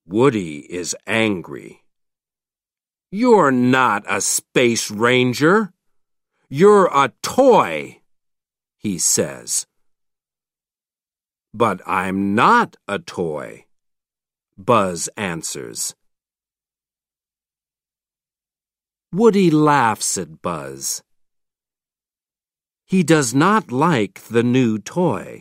Woody is angry. "You're not a space ranger. You're a toy," he says. "But I'm not a toy," Buzz answers. Woody laughs at Buzz. He does not like the new toy.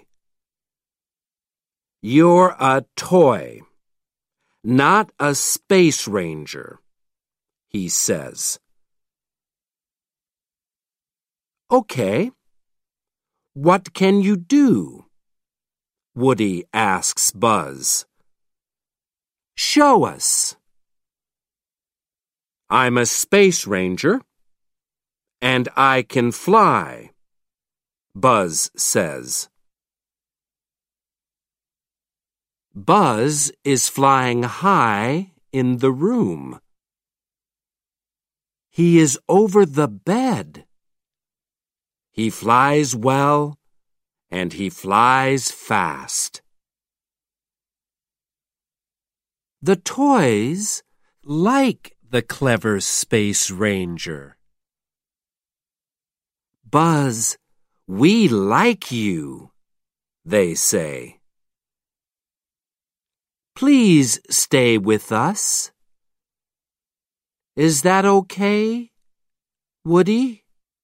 "You're a toy, not a space ranger," he says. "Okay, what can you do?" Woody asks Buzz. "Show us." "I'm a space ranger, and I can fly," Buzz says. Buzz is flying high in the room. He is over the bed. He flies well, and he flies fast. The toys like the clever space ranger. "Buzz, we like you," they say. "Please stay with us. Is that okay, Woody?"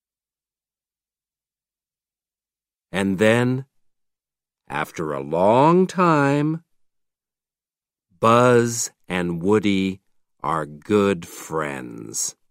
And then, after a long time, Buzz and Woody are good friends.